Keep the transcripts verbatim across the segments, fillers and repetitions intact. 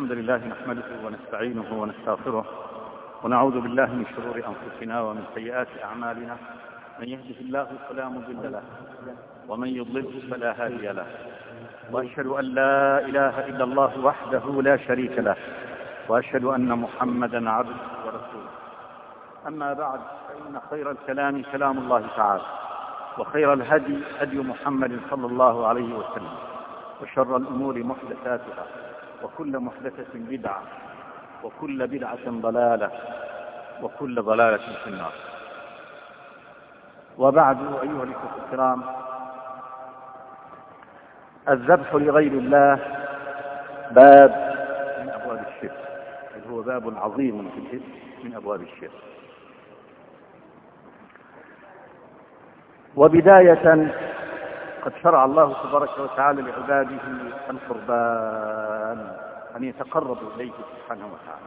الحمد لله نحمده ونستعينه ونستغفره ونعوذ بالله من شرور أنفسنا ومن سيئات أعمالنا. من يهده الله فلا مضل له ومن يضلله فلا هادي له، وأشهد أن لا إله إلا الله وحده لا شريك له، وأشهد أن محمدا عبده ورسوله. أما بعد، فإن خير الكلام كلام الله تعالى، وخير الهدي هدي محمد صلى الله عليه وسلم، وشر الأمور محدثاتها، وكل محدثة بدعة، وكل بدعة ضلالة، وكل ضلالة في النار. وبعد، أيها الإخوة الكرام، الذبح لغير الله باب من أبواب الشرك، بل هو باب عظيم في الإثم من أبواب الشرك. وبداية، قد شرع الله تبارك وتعالى لعباده القربان، أن يتقربوا إليه سبحانه وتعالى،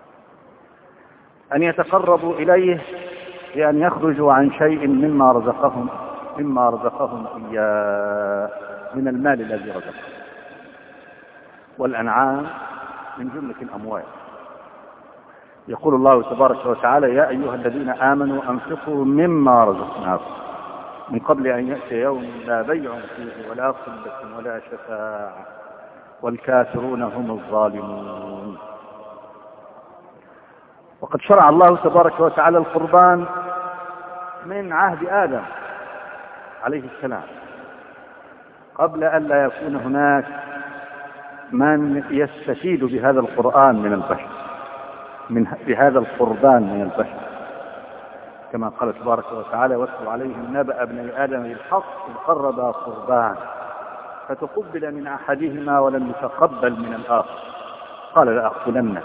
أن يتقربوا إليه بأن يخرجوا عن شيء مما رزقهم مما رزقهم إياه من المال الذي رزقهم. والأنعام من جملة الأموال. يقول الله تبارك وتعالى: يا أيها الذين آمنوا أنفقوا مما رزقناكم من قبل أن يأتي يوم لا بيع فيه ولا خلة ولا شفاعة والكافرون هم الظالمون. وقد شرع الله تبارك وتعالى القربان من عهد آدم عليه السلام، قبل أن لا يكون هناك من يستفيد بهذا القرآن من البشر من بهذا القربان من البشر، كما قال تبارك وتعالى: واتلو عليهم نبأ ابني آدم بالحق إذ قربا قربان فتقبل من أحدهما ولم يتقبل من الآخر قال لأقتلنك.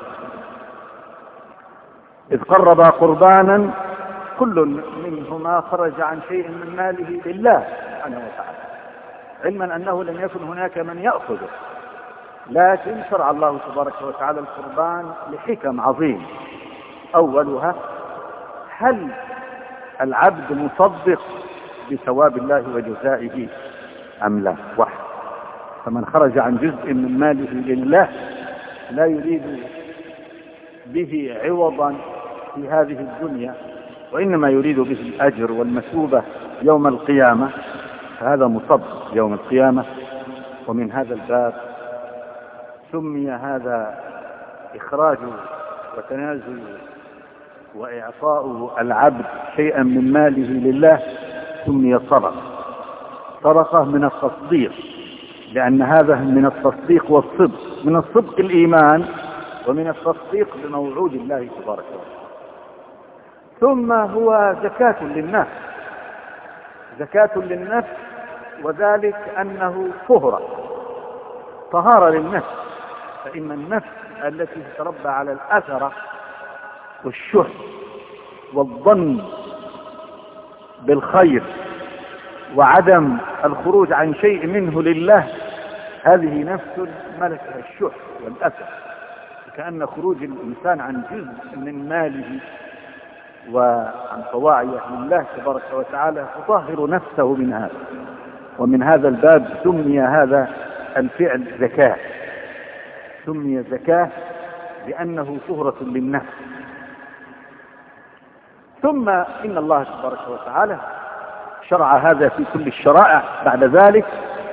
إذ قربا قربانا كل منهما خرج عن شيء من ماله لله سبحانه وتعالى، علما أنه لم يكن هناك من يأخذه، لكن شرع الله تبارك وتعالى القربان لحكم عظيم. أولها: هل العبد مصدق بثواب الله وجزائه أم لا؟ واحد. فمن خرج عن جزء من ماله لله لا يريد به عوضا في هذه الدنيا، وإنما يريد به الأجر والمثوبة يوم القيامة، فهذا مصدق يوم القيامة. ومن هذا الباب سمي هذا إخراج وتنازل وإعطاء العبد شيئا من ماله لله سمي صدقة. صدقة من التصديق، لأن هذا من التصديق والصدق، من الصدق الإيمان، ومن التصديق بموعود الله تبارك وتعالى. ثم هو زكاة للنفس، زكاة للنفس، وذلك أنه طهرة، طهارة للنفس. فإن النفس التي تتربى على الأثرة والشح والظن بالخير وعدم الخروج عن شيء منه لله، هذه نفس ملكها الشح والأثر، كأن خروج الإنسان عن جزء من ماله وعن طواعيه لله تبارك وتعالى تطهر نفسه من هذا. ومن هذا الباب سمي هذا الفعل زكاة، سمي زكاة لأنه طهرة للنفس. ثم إن الله تبارك وتعالى شرع هذا في كل الشرائع بعد ذلك،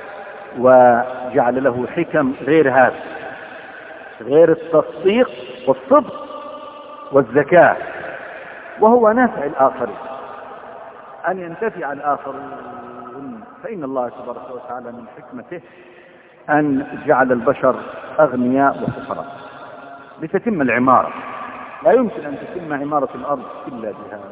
وجعل له حكم غير هذا، غير التصديق والصدق والزكاة، وهو نفع الآخرين، أن ينتفع الآخرون. فإن الله تبارك وتعالى من حكمته أن جعل البشر أغنياء وفقراء لتتم العمارة. لا يمكن أن تتم عمارة الأرض إلا بهذا.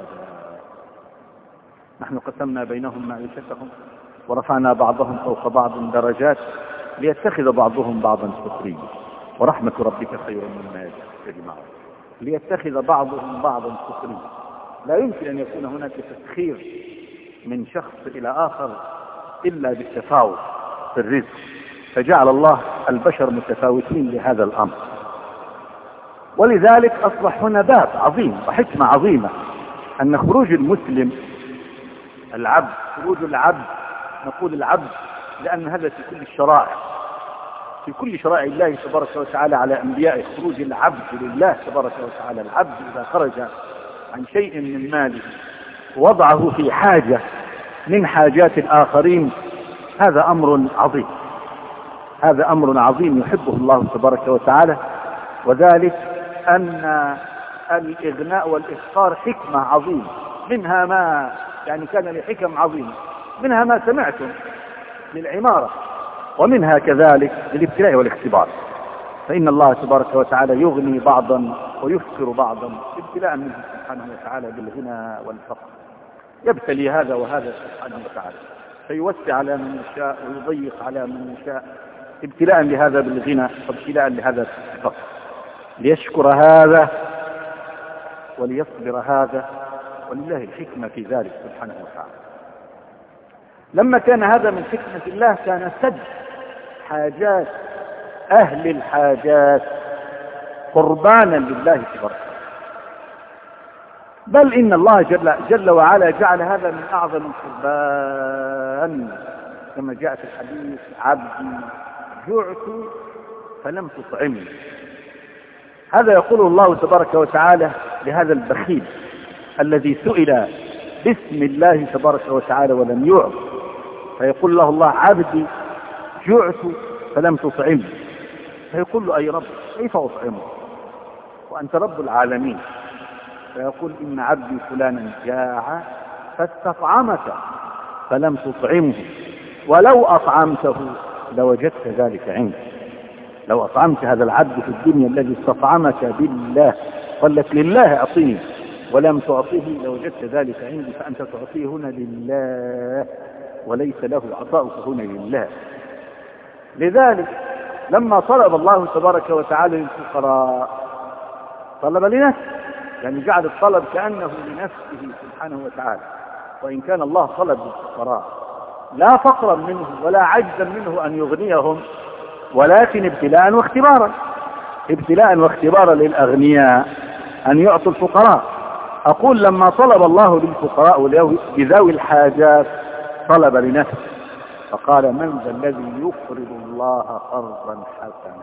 نحن قسمنا بينهم معيشتهم ورفعنا بعضهم فوق بعض درجات ليتخذ بعضهم بعضا سخريا ورحمة ربك خير مما يجمعون. ليتخذ بعضهم بعضا سخريا، لا يمكن أن يكون هناك تسخير من شخص إلى آخر إلا بالتفاوت في الرزق، فجعل الله البشر متفاوتين لهذا الأمر. ولذلك أصبح هنا باب عظيم وحكمة عظيمة، أن خروج المسلم العبد، خروج العبد، نقول العبد لأن هذا في كل الشرائع، في كل شرائع الله تبارك وتعالى على أنبياء خروج العبد لله تبارك وتعالى. العبد إذا خرج عن شيء من ماله وضعه في حاجة من حاجات الآخرين هذا أمر عظيم، هذا أمر عظيم يحبه الله تبارك وتعالى. وذلك أن الإغناء والإفقار حكمة عظيمة، منها ما يعني كان لحكم عظيمة، منها ما سمعتم للعمارة، ومنها كذلك للابتلاء والاختبار. فإن الله تبارك وتعالى يغني بعضا ويفقر بعضا ابتلاء منه سبحانه وتعالى بالغنى والفقر، يبتلي هذا وهذا سبحانه وتعالى، فيوسع على من يشاء ويضيق على من يشاء، ابتلاء لهذا بالغنى وابتلاء لهذا بالفقر، ليشكر هذا وليصبر هذا، ولله الحكمة في ذلك سبحانه وتعالى. لما كان هذا من حكمة الله كان سد حاجات أهل الحاجات قربانا لله تبارك، بل إن الله جل, جل وعلا جعل هذا من أعظم القربان، كما جاء في الحديث: عبدي جعت فلم تطعمني. هذا يقول الله تبارك وتعالى لهذا البخيل الذي سئل باسم الله تبارك وتعالى ولم يعط، فيقول له الله: عبدي جعت فلم تطعمني. فيقول له: أي رب كيف أطعمه وأنت رب العالمين؟ فيقول: إن عبدي فلانا جاع فاستطعمك فلم تطعمه، ولو أطعمته لوجدت ذلك عندك. لو أطعمت هذا العبد في الدنيا الذي استطعمك بالله قلت لله أعطيني ولم تعطيه لوجدت ذلك عندي، فأنت تعطيه هنا لله وليس له، عطاؤك هنا لله. لذلك لما طلب الله تبارك وتعالى للفقراء طلب لنفسه، يعني جعل الطلب كأنه لنفسه سبحانه وتعالى، وإن كان الله طلب للفقراء لا فقرا منه ولا عجزا منه أن يغنيهم، ولكن ابتلاء واختبارا، ابتلاء واختبارا للأغنياء أن يعطوا الفقراء. أقول لما طلب الله للفقراء بذوي الحاجات طلب لنفسه، فقال: من ذا الذي يقرض الله قرضا حسنا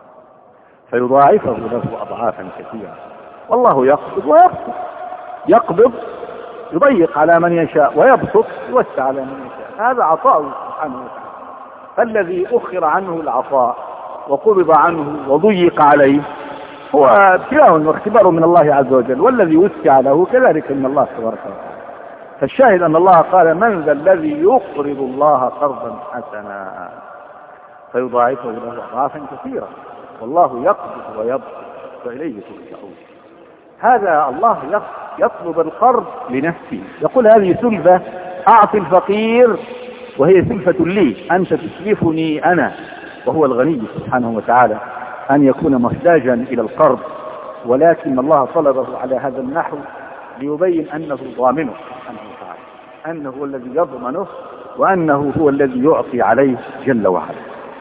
فيضاعفه له أضعافا كثيرة، والله يقبض ويبسط، يقبض يضيق على من يشاء ويبسط يوسع على من يشاء، هذا عطاؤه سبحانه وتعالى. فالذي أخر عنه العطاء وقبض عنه وضيق عليه هو ابتلاء واختبار من الله عز وجل، والذي وسع له كذلك من الله تبارك وتعالى. فالشاهد أن الله قال: من ذا الذي يقرض الله قرضا حسنا فيضاعفه له أضعافا كثيرة، والله يقبض ويبسط وإليه ترجعون. هذا الله يطلب القرض لنفسه، يقول: هذه سلفة أعطي الفقير وهي سلفة لي، أنت تسلفني أنا، وهو الغني سبحانه وتعالى أن يكون محتاجا إلى القرض، ولكن الله طلبه على هذا النحو ليبين أنه ضامنه سبحانه وتعالى، أنه هو الذي يضمنه وأنه هو الذي يعطي عليه جل وعلا.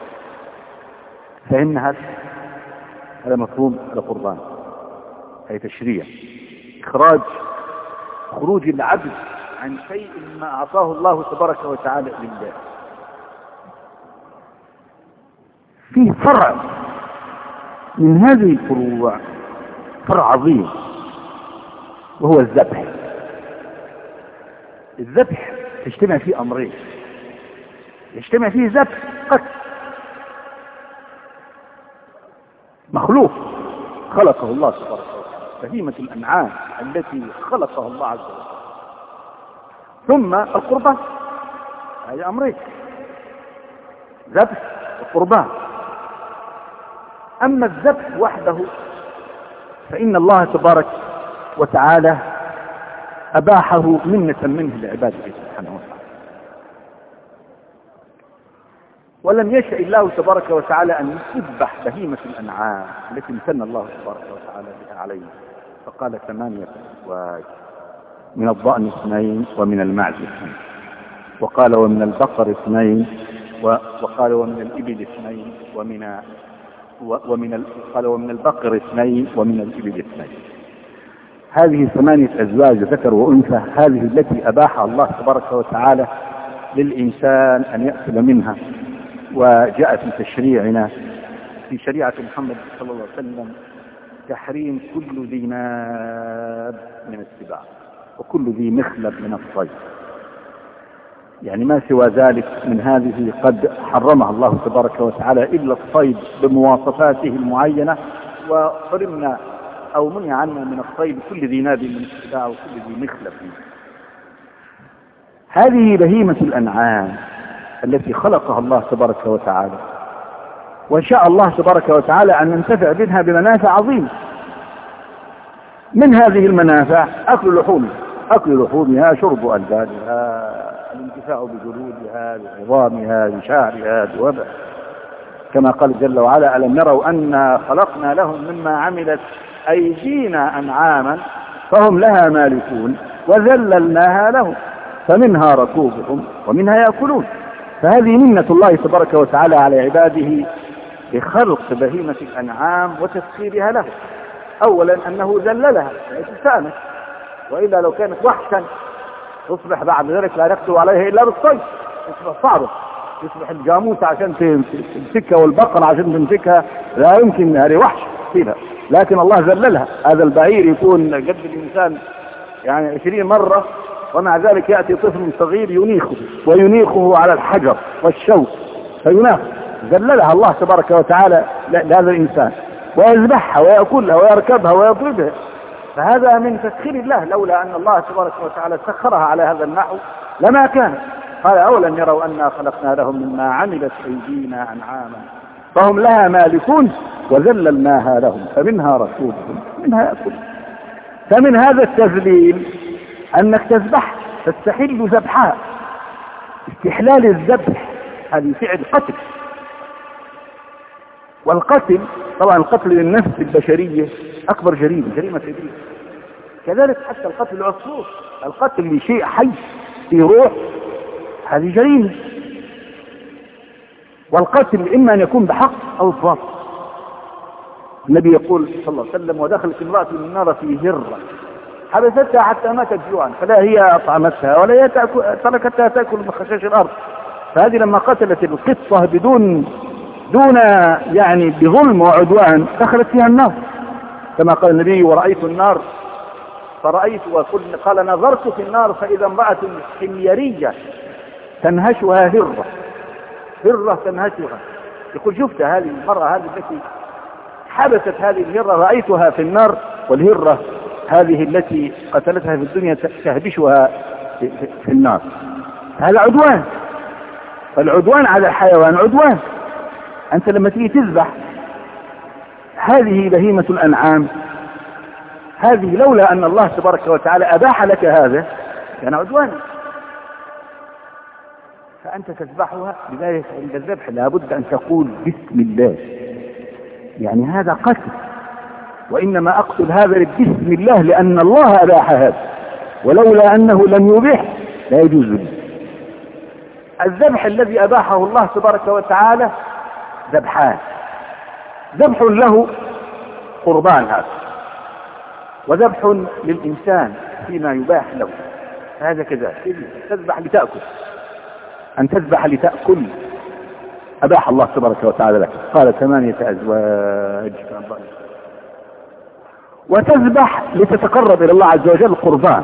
فإن هذا هذا مفهوم القربان، أي تشريع إخراج خروج العبد عن شيء ما أعطاه الله تبارك وتعالى لله. فيه فرع من هذه الفروع، فرع عظيم، وهو الذبح. الذبح تجتمع فيه أمرين، يجتمع فيه ذبح قتل، مخلوق خلقه الله تبارك وتعالى، بهيمة الأنعام التي خلقها الله عز وجل، ثم القربان، هذه أمرين، ذبح وقربان. أما الذبح وحده فإن الله تبارك وتعالى أباحه منة منه لعباده سبحانه وتعالى، ولم يشأ الله تبارك وتعالى أن يذبح بهيمة الأنعام التي امتن الله تبارك وتعالى بها علينا، فقال: ثمانية أزواج، من الضأن اثنين ومن المعز اثنين، وقال: ومن البقر اثنين، وقال: ومن الإبل اثنين، ومن ومن قال: ومن البقر اثنين ومن الإبل اثنين. هذه ثمانية أزواج ذكر وأنثى، هذه التي أباحها الله تبارك وتعالى للإنسان أن يأكل منها، وجاء في تشريعنا في شريعة محمد صلى الله عليه وسلم تحريم كل ذي ناب من السباع وكل ذي مخلب من الصيد، يعني ما سوى ذلك من هذه قد حرمها الله تبارك وتعالى إلا الصيد بمواصفاته المعينة، وحرمنا أو منع عنا من الصيد كل ذي ناب من السباع وكل ذي مخلب منه. هذه بهيمة الأنعام التي خلقها الله تبارك وتعالى، وإن شاء الله تبارك وتعالى أن ننتفع منها بمنافع عظيمة. من هذه المنافع أكل لحومها أكل لحومها شرب ألبانها، الانتفاع بجلودها بعظامها بشعرها بوبر، كما قال جل وعلا: ألم يروا أنا خلقنا لهم مما عملت أيدينا أنعاما فهم لها مالكون وذللناها لهم فمنها ركوبهم ومنها يأكلون. فهذه منة الله تبارك وتعالى على عباده بخلق بهيمة الأنعام وتسخيرها له. أولا أنه ذللها تستأنس، وإلا لو كانت وحشا تصبح بعد ذلك لا يقدر عليها إلا بالصيد، تصبح صعبة، تصبح الجاموس عشان تمسكها والبقرة عشان تمسكها لا يمكن، هذه وحش فيها. لكن الله ذللها. هذا البعير يكون قد الإنسان يعني عشرين مرة، ومع ذلك يأتي طفل صغير ينيخه وينيخه على الحجر والشوك فيناخ. ذللها الله تبارك وتعالى لهذا الإنسان، ويذبحها ويأكلها ويركبها ويضربها. فهذا من تسخير الله، لولا أن الله تبارك وتعالى سخرها على هذا النحو لما كان. قال: أولم يروا أنا خلقنا لهم مما عملت أيدينا أنعاما فهم لها مالكون وذللناها لهم فمنها ركوبهم منها يأكلون. فمن هذا التذليل أنك تذبح، تستحل ذبحها. استحلال الذبح هذه فعل قتل، والقتل طبعا القتل للنفس البشرية أكبر جريمة، جريمة كبيرة. كذلك حتى القتل العصفور، القتل لشيء حي في روح، هذه جريمة. والقتل إما أن يكون بحق أو بباطل. النبي يقول صلى الله عليه وسلم: ودخلت امرأة من النار في هرة حبستها حتى ماتت جوعا فلا هي أطعمتها ولا هي تركتها تأكل من خشاش الأرض. فهذه لما قتلت القطة بدون دون يعني بظلم وعدوان دخلت فيها النار، كما قال النبي: ورأيت النار فرأيت وكل قال نظرت في النار فإذا امرأة حميرية تنهشها هرة، هرة تنهشها. يقول: شفت هذه المرأة هذه التي حبست هذه الهرة رأيتها في النار، والهرة هذه التي قتلتها في الدنيا تهبشها في النار. هذا عدوان، فالعدوان على الحيوان عدوان. أنت لما تيجي تذبح هذه بهيمة الأنعام، هذه لولا أن الله تبارك وتعالى أباح لك هذا كان عدوانا، فأنت تذبحها. لذلك عند الذبح لابد أن تقول بسم الله، يعني هذا قتل، وإنما أقتل هذا بسم الله لأن الله أباح هذا، ولولا أنه لم يبيح لا يجوز لي. الذبح الذي أباحه الله تبارك وتعالى ذبحان: ذبح له قربان هذا، وذبح للإنسان فيما يباح له، هذا كذلك. تذبح لتأكل، أن تذبح لتأكل أباح الله تبارك وتعالى لك، قال ثمانية أزواج. وتذبح لتتقرب إلى الله عز وجل قربان.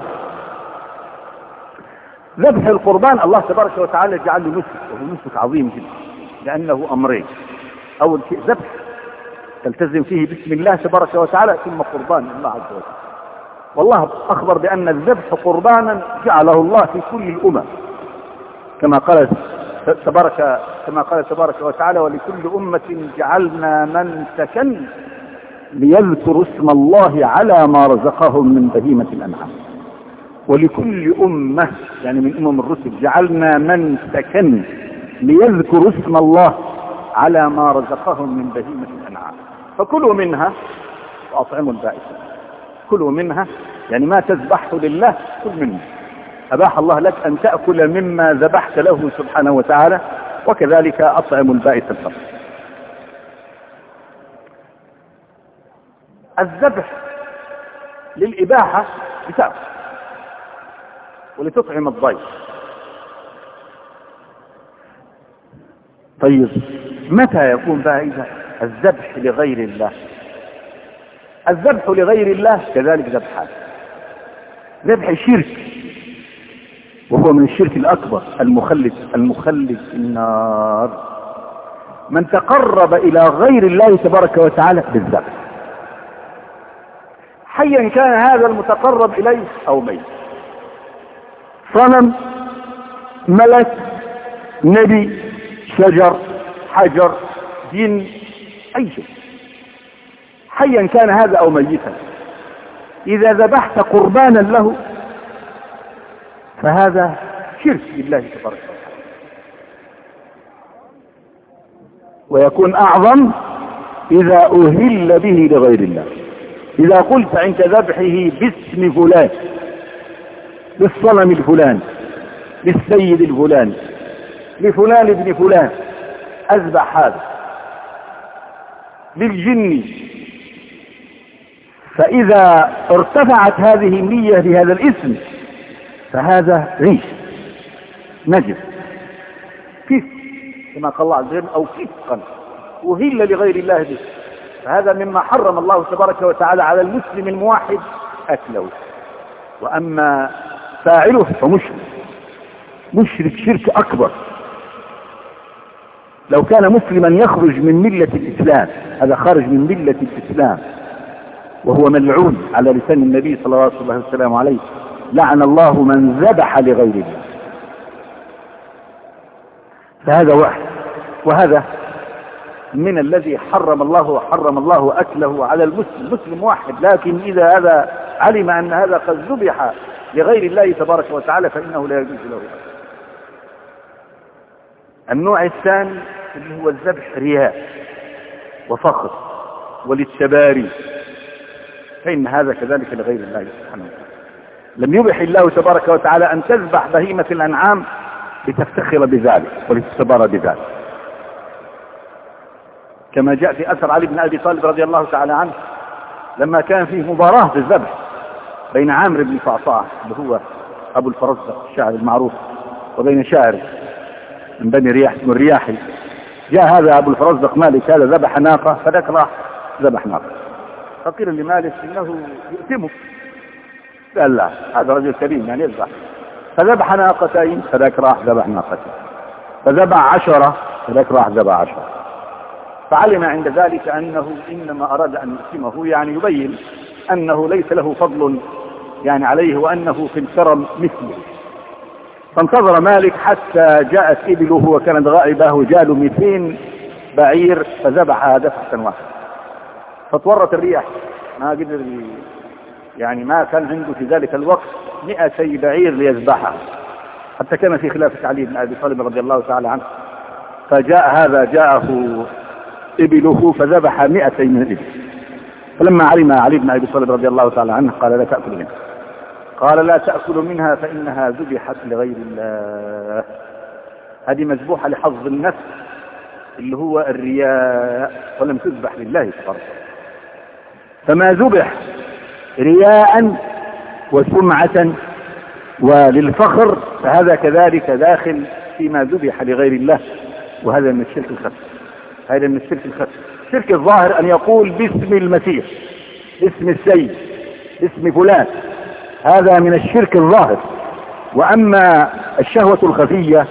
ذبح القربان الله تبارك وتعالى جعل له نسك، وهو نسك عظيم جدا، لأنه أمرين: أول شيء ذبح تلتزم فيه باسم الله تبارك وتعالى، ثم قربان الله عز وجل. والله أخبر بأن الذبح قربانا جعله الله في كل الأمم، كما قال تبارك كما قال تبارك وتعالى: ولكل أمة جعلنا منسكا ليذكروا اسم الله على ما رزقهم من بهيمة الأنعام. ولكل أمة يعني من أمم الرسل جعلنا منسكا ليذكروا اسم الله على ما رزقهم من بهيمة الأنعام فكلوا منها وأطعموا البائس. كلوا منها يعني ما تذبحه لله كل منه. أباح الله لك أن تأكل مما ذبحت له سبحانه وتعالى، وكذلك أطعموا البائس الفقير. الذبح للإباحة بتأكل ولتطعم الضيف. طيب متى يكون بقى إذا الذبح لغير الله. الذبح لغير الله كذلك ذبحان: ذبح شرك وهو من الشرك الأكبر المخلد المخلد في النار. من تقرب إلى غير الله تبارك وتعالى بالذبح، حيا كان هذا المتقرب إليه أو ميت، صنم، ملك، نبي، شجر، حجر، جن، أي شيء، حيا كان هذا أو ميتا، إذا ذبحت قربانا له فهذا شرك بالله تبارك وتعالى، ويكون أعظم إذا أهل به لغير الله. إذا قلت عند ذبحه باسم فلان، للصنم الفلاني، للسيد الفلاني، لفلان ابن فلان، أذبح هذا، للجن، فإذا ارتفعت هذه النية بهذا الاسم فهذا ريش نجس كيف كما قال الله عز وجل، أو فسقا أهل لغير الله به، فهذا مما حرم الله تبارك وتعالى على المسلم الموحد أكله. وأما فاعله فمشرك، مشرك شرك أكبر. لو كان مسلما يخرج من ملة الإسلام، هذا خارج من ملة الإسلام وهو ملعون على لسان النبي صلى الله عليه وسلم عليه: لعن الله من ذبح لغير الله. فهذا واحد، وهذا من الذي حرم الله وحرم الله أكله على المسلم، مسلم واحد. لكن إذا هذا علم أن هذا قد ذبح لغير الله تبارك وتعالى فإنه لا يجوز له. النوع الثاني اللي هو الذبح رياء وفخر وللتباري، فإن هذا كذلك لغير الله سبحانه وتعالى. لم يبح الله تبارك وتعالى أن تذبح بهيمة الأنعام لتفتخر بذلك ولتتبارى بذلك، كما جاء في أثر علي بن أبي طالب رضي الله تعالى عنه لما كان فيه مباراة في الذبح بين عامر بن صعصاع اللي هو أبو الفرزدق الشاعر المعروف وبين شاعر من بني رياح اسمه الرياحي. جاء هذا أبو الفرزدق مالك هذا ذبح ناقة، فذاك راح ذبح ناقة، فقيل لمالك إنه يؤتمه، قال لا هذا رجل كريم يعني يذبح، فذبح ناقتين، فذاك راح ذبح ناقتين، فذبح عشرة، فذاك راح ذبح عشرة. فعلم عند ذلك أنه إنما أراد أن يقسمه، يعني يبين أنه ليس له فضل يعني عليه وأنه في الكرم مثله. فانتظر مالك حتى جاءت إبله وكانت غائبة وجاء مئتين بعير فذبحها دفعة واحدة، فتورط الرياح، ما قدر يعني ما كان عنده في ذلك الوقت مئتي بعير ليذبحها، حتى كان في خلافة علي بن أبي طالب رضي الله تعالى عنه. فجاء هذا جاءه إبله فذبح مئتي من الإبل، فلما علم علي بن أبي طالب رضي الله تعالى عنه قال لا تأكل منها، قال لا تأكل منها فإنها ذبحت لغير الله، هذه مذبوحة لحظ النفس اللي هو الرياء، ولم تذبح لله تبارك. فما ذبح رياء وسمعة وللفخر فهذا كذلك داخل فيما ذبح لغير الله، وهذا من الشرك الخفي. هذا من الشرك الخفي. الشرك الظاهر أن يقول باسم المسيح، باسم السيد، باسم فلان، هذا من الشرك الظاهر. وأما الشهوة الخفية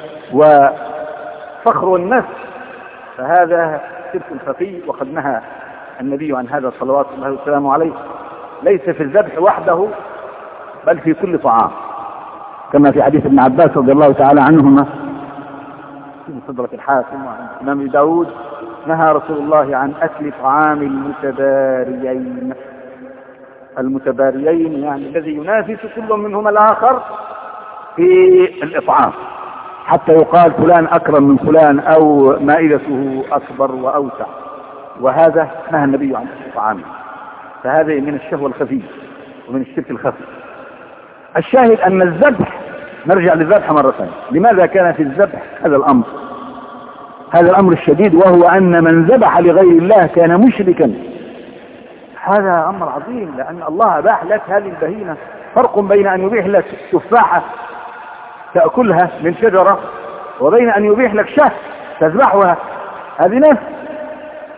وفخر النفس فهذا شرك خفي، وقد نهى النبي عن هذا صلوات الله وسلامه عليه، ليس في الذبح وحده بل في كل طعام، كما في حديث ابن عباس رضي الله تعالى عنهما في صدرة الحاكم وعن الإمام داود: نهى رسول الله عن أكل طعام المتباريين. المتباريين يعني الذي ينافس كل منهما الآخر في الإطعام، حتى يقال فلان أكرم من فلان أو مائدته أكبر وأوسع، وهذا نهى النبي عن الطعام. فهذا من الشهوة الخفية ومن الشرك الخفي. الشاهد أن الذبح، نرجع للذبح مرة ثانية، لماذا كان في الذبح هذا الأمر هذا الأمر الشديد، وهو أن من ذبح لغير الله كان مشركا. هذا أمر عظيم، لأن الله أباح لك هذه البهيمة. فرق بين أن يبيح لك تفاحة تأكلها من شجرة وبين أن يبيح لك شهر تذبحها، هذه نفس.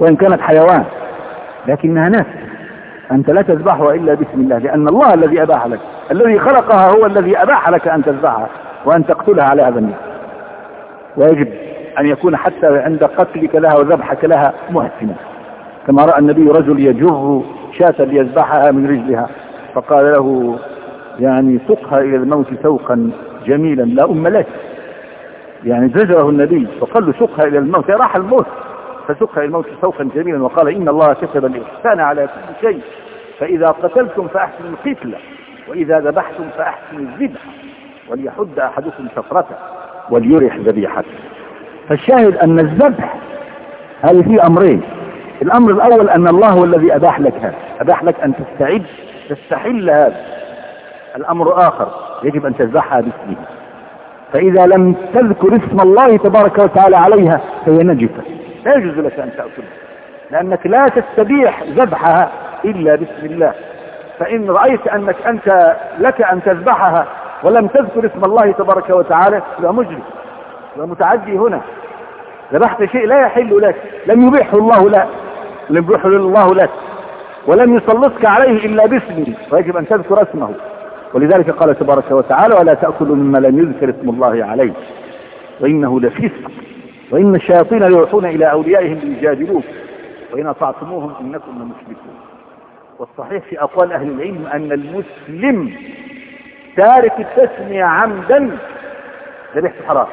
وإن كانت حيوان، لكنها نفس. أنت لا تذبحها إلا بسم الله، لأن الله الذي أباح لك، الذي خلقها هو الذي أباح لك أن تذبحها وأن تقتلها على هذا النية. ويجب أن يكون حتى عند قتلك لها وذبحك لها محسنا، كما رأى النبي رجل يجر شاة ليذبحها من رجلها، فقال له يعني سقها إلى الموت سوقا جميلا لا أم لك، يعني زجره النبي وقال له سقها إلى الموت، راح الموت فسقها إلى الموت سوقا جميلا، وقال إن الله كتب الإحسان على كل شيء، فإذا قتلتم فأحسنوا القتلة، وإذا ذبحتم فأحسنوا الذبح، وليحد أحدكم شفرته وليرح ذبيحته. فالشاهد أن الذبح هذه فيه أمرين. الأمر الأول أن الله هو الذي أباح لك هذا، أباح لك أن تستعد تستحل هذا. الأمر آخر، يجب أن تذبحها باسمه، فإذا لم تذكر اسم الله تبارك وتعالى عليها فهي نجسة، لا يجوز لك أن تأكلها، لأنك لا تستبيح ذبحها إلا باسم الله. فإن رأيت أنك أنت لك أن تذبحها ولم تذكر اسم الله تبارك وتعالى لا مجرم لا متعدي، هنا ذبحت شيء لا يحل لك، لم يبيحه الله لك، لم يبيحه الله لك، ولم يسلطك عليه إلا باسمه، ويجب أن تذكر اسمه. ولذلك قال تبارك وتعالى ولا تأكلوا مما لم يذكر اسم الله عليه وإنه لفسق وإن الشياطين ليوحون إلى أوليائهم ليجادلوك وإن أطعتموهم إنكم لمشركون. والصحيح في أقوال أهل العلم أن المسلم تارك التسمية عمدا ذبيحته حرام،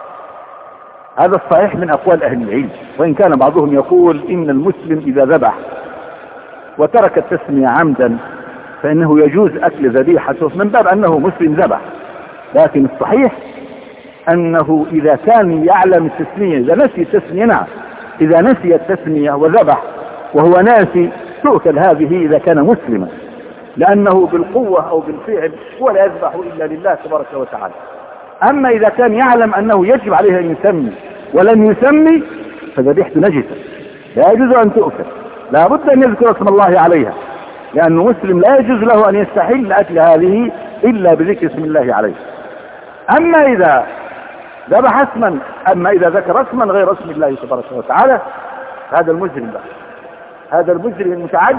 هذا الصحيح من أقوال أهل العلم، وإن كان بعضهم يقول إن المسلم إذا ذبح وترك التسمية عمدا فإنه يجوز أكل ذبيحته من باب أنه مسلم ذبح. لكن الصحيح أنه إذا كان يعلم التسمية، إذا نسي التسمية، نعم إذا نسي التسمية وذبح وهو ناسي تؤكل هذه إذا كان مسلما، لأنه بالقوة أو بالفعل هو لا يذبح إلا لله تبارك وتعالى. أما إذا كان يعلم أنه يجب عليه أن يسمي ولم يسمي فذبيحته نجسة لا يجوز أن تؤكل، لا بد أن يذكر اسم الله عليها، لأنه مسلم لا يجوز له أن يستحل أكل هذه إلا بذكر اسم الله عليه. أما إذا ذبح اسما أما إذا ذكر اسما غير اسم الله تبارك وتعالى هذا المجرم بقى، هذا المجرم المتعدي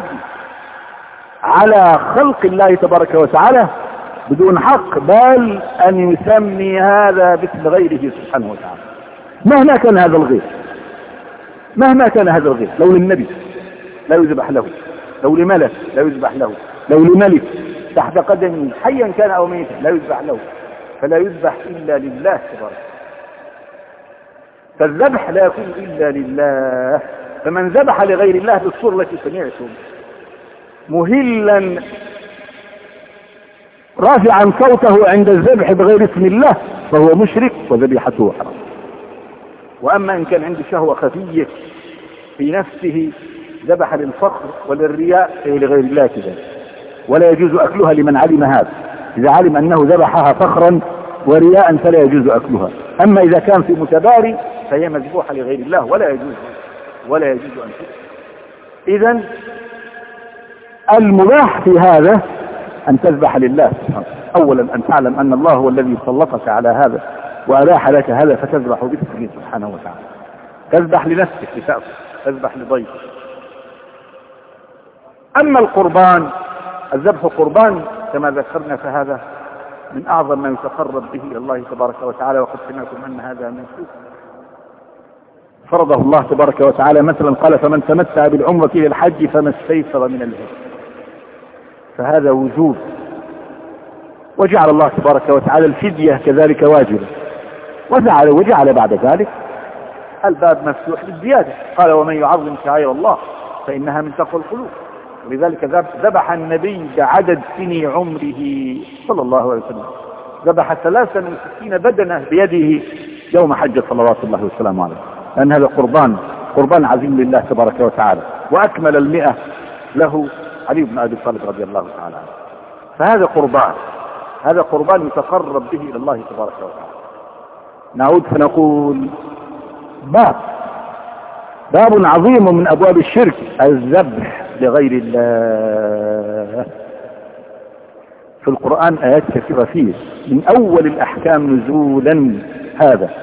على خلق الله تبارك وتعالى بدون حق، بل أن يسمي هذا باسم غيره سبحانه وتعالى مهما كان هذا الغير، مهما كان هذا الغير، لو للنبي لا يذبح له، لو لملك لا يذبح له، لو لملك تحت قدمه حيا كان أو ميتا لا يذبح له، فلا يذبح إلا لله تبارك. فالذبح لا يكون إلا لله. فمن ذبح لغير الله بالصورة التي سمعتم مهلا رافعا صوته عند الذبح بغير اسم الله فهو مشرك وذبيحته حرام. وأما إن كان عنده شهوة خفية في نفسه ذبح للفخر وللرياء فهي لغير الله كذلك، ولا يجوز أكلها لمن علم هذا. إذا علم أنه ذبحها فخرا ورياء فلا يجوز أكلها. أما إذا كان في متباري فهي مذبوحة لغير الله ولا يجوز ولا يجوز أن تأكل. إذن المباح في هذا أن تذبح لله سبحانه. أولا أن تعلم أن الله هو الذي سلطك على هذا وأباح لك هذا فتذبح باسمه سبحانه وتعالى. تذبح لنفسك لتأكل، تذبح لضيفك. أما القربان، الذبح قربان كما ذكرنا، فهذا من أعظم ما يتقرب به إلى الله تبارك وتعالى. وقد سمعتم أن هذا منسوخ فرضه الله تبارك وتعالى، مثلا قال فمن تمتع بالعمرة إلى الحج فما استيسر من الهدي، فهذا وجوب. وجعل الله تبارك وتعالى الفدية كذلك واجبا، وجعل, وجعل بعد ذلك الباب مفتوح للزيادة. قال ومن يعظم شعائر الله فإنها من تقوى القلوب. ولذلك ذبح النبي بعدد سني عمره صلى الله عليه وسلم، ذبح ثلاثا وستين بدنة بيده يوم حج صلوات الله وسلامه عليه، لأن هذا قربان قربان عظيم لله تبارك وتعالى. وأكمل المئة له علي بن أبي طالب رضي الله تعالى عنه. فهذا قربان، هذا قربان يتقرب به إلى الله تبارك وتعالى. نعود فنقول باب باب عظيم من أبواب الشرك، الذبح لغير الله. في القرآن آيات كثيرة فيه، من أول الأحكام نزولا هذا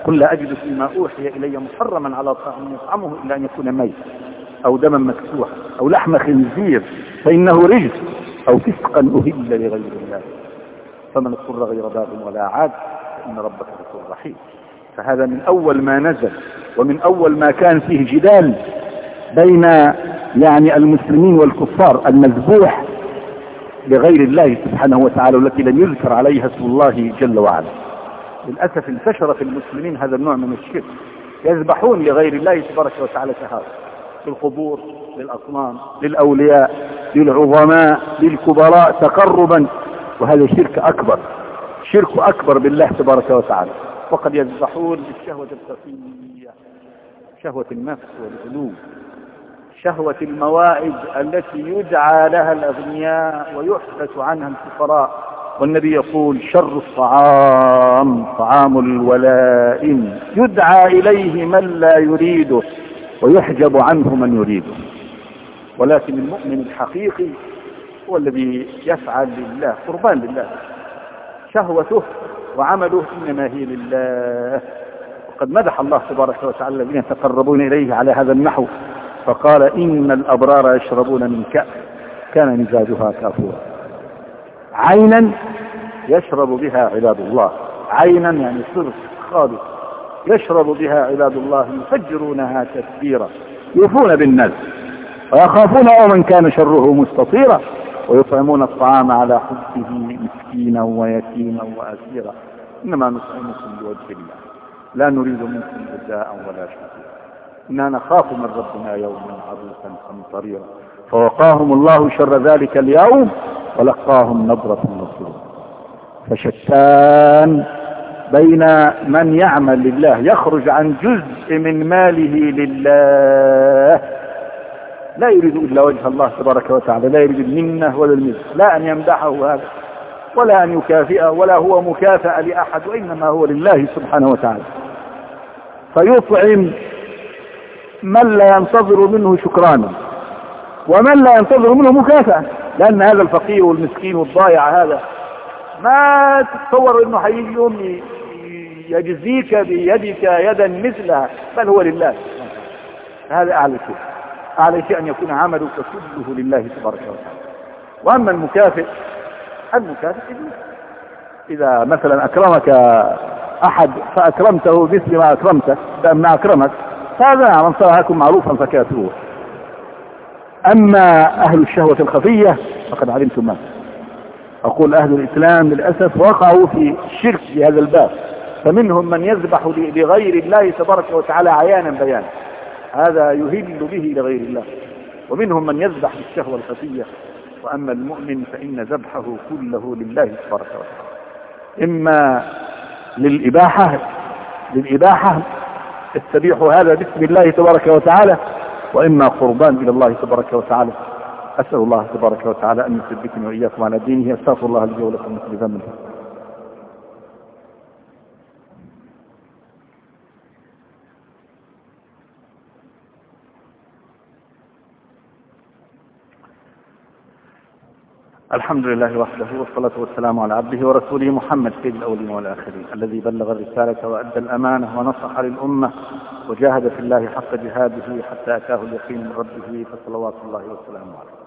قل لا أجد فيما أوحي إلي محرما على طاعم يطعمه إلا أن يكون ميتا أو دما مسفوحا أو لحم خنزير فإنه رجس أو فسقا أهل لغير الله فمن اضطر غير باغ ولا عاد فإن ربك غفور رحيم. فهذا من أول ما نزل ومن أول ما كان فيه جدال بين يعني المسلمين والكفار المذبوح لغير الله سبحانه وتعالى والتي لم يذكر عليها اسم الله جل وعلا. للأسف انتشر في المسلمين هذا النوع من الشرك، يذبحون لغير الله تبارك وتعالى شهادة للقبور للأصنام للأولياء للعظماء للكبراء تقربا، وهذا شرك أكبر، شرك أكبر بالله تبارك وتعالى. وقد يذبحون بالشهوة الخفية، شهوة النفس والقلوب، شهوة المواعد التي يدعى لها الأغنياء ويحدث عنها الفقراء. والنبي يقول شر الطعام طعام الولائم يدعى إليه من لا يريده ويحجب عنه من يريده. ولكن المؤمن الحقيقي هو الذي يفعل لله قربان لله، شهوته وعمله إنما هي لله. وقد مدح الله تبارك وتعالى الذين يتقربون إليه على هذا النحو فقال إن الأبرار يشربون من كأس كان مزاجها كافورا عينا يشرب بها عباد الله، عينا يعني صدق خالص يشرب بها عباد الله يفجرونها تفجيرا يوفون بالنذر ويخافون يوما كان شره مستطيرا ويطعمون الطعام على حبه مسكينا ويتيما واسيرا انما نطعمكم لوجه الله لا نريد منكم جزاء ولا شكورا إنا نخاف من ربنا يوما عبوسا قمطريرا فوقاهم الله شر ذلك اليوم ولقاهم نضرة وسرورا. فشتان بين من يعمل لله يخرج عن جزء من ماله لله لا يريد إلا وجه الله تبارك وتعالى، لا يريد المنة ولا المزح، لا أن يمدحه هذا ولا أن يكافئه ولا هو مكافأة لأحد، وإنما هو لله سبحانه وتعالى. فيطعم من لا ينتظر منه شكرانا ومن لا ينتظر منه مكافأة، لأن هذا الفقير والمسكين والضائع هذا ما تتصور انه حيجي يوم يجزيك بيدك يدا مثلها، بل هو لله. هذا اعلى شيء، اعلى شيء ان يكون عملك كله لله تبارك وتعالى. واما المكافئ المكافئ اذا مثلا اكرمك احد فاكرمته مثل ما اكرمته ما اكرمك هذا من صار لكم معروفا فكافئوه. اما اهل الشهوة الخفية فقد علمتم ما أقول أهل الإسلام للأسف وقعوا في الشرك في هذا الباب، فمنهم من يذبح لغير الله تبارك وتعالى عيانا بيانا، هذا يهل به لغير الله، ومنهم من يذبح بالشهوة الخفية. وأما المؤمن فإن ذبحه كله لله تبارك وتعالى، إما للإباحة للإباحة استبيح هذا باسم الله تبارك وتعالى، وإما قربان إلى الله تبارك وتعالى. أسأل الله تبارك وتعالى أن يثبتني وإياكم على دينه. أستغفر الله لي ولكم من كل ذنب. الحمد لله وحده والصلاة والسلام على عبده ورسوله محمد سيد الأولين والآخرين الذي بلغ الرسالة وأدى الأمانة ونصح للأمة وجاهد في الله حق جهاده حتى أتاه اليقين من ربه فصلوات الله وسلامه عليه.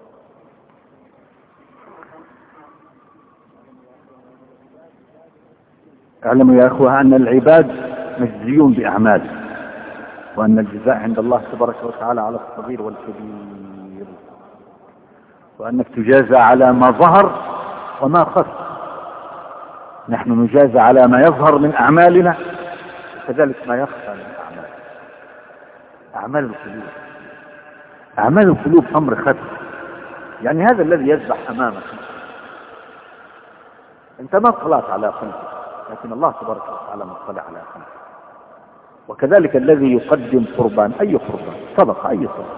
اعلموا يا أخوة أن العباد مجزيون بأعماله، وأن الجزاء عند الله تبارك وتعالى على الصغير والكبير، وأنك تجازى على ما ظهر وما خفي. نحن نجازى على ما يظهر من أعمالنا وكذلك ما يخفى من أعمالنا. أعمال القلوب أعمال القلوب أمر خفي، يعني هذا الذي يذبح أمامك أنت ما اطلعت على خلقه، لكن الله تبارك وتعالى مطلع على خلقه. وكذلك الذي يقدم قربان، أي قربان، صدقة، أي صدقة،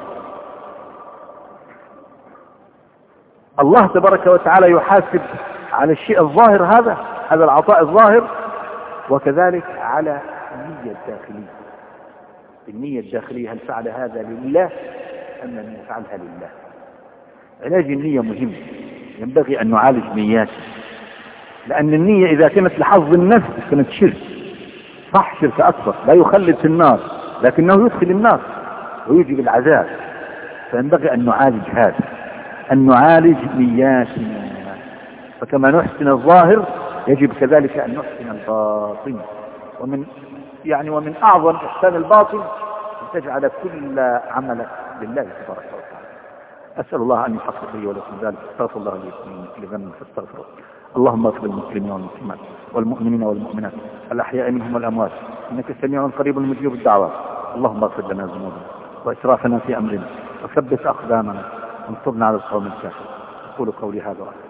الله تبارك وتعالى يحاسب على الشيء الظاهر هذا هذا العطاء الظاهر، وكذلك على النية الداخلية. النية الداخلية هل فعل هذا لله أم لم يفعلها لله؟ علاج النية مهم، ينبغي أن نعالج نياته، لأن النية إذا كانت لحظ النفس كانت شرك، صح شرك أكبر لا يخلد في النار، لكنه يدخل النار ويجب العذاب. فينبغي أن نعالج هذا، أن نعالج نياتنا، فكما نحسن الظاهر يجب كذلك أن نحسن الباطن. ومن يعني ومن أعظم إحسان الباطن أن تجعل كل عملك لله تبارك وتعالى. أسأل الله أن يحقق لي ولكم ذلك. استغفر الله لي من كل ذنب فاستغفره. اللهم اغفر للمسلمين والمسلمات والمؤمنين والمؤمنات الأحياء منهم والأموات، إنك سميع قريب مجيب الدعوات. اللهم اغفر لنا ذنوبنا وإسرافنا في أمرنا وثبت أقدامنا وانصرنا على القوم الكافرين. أقول قولي هذا.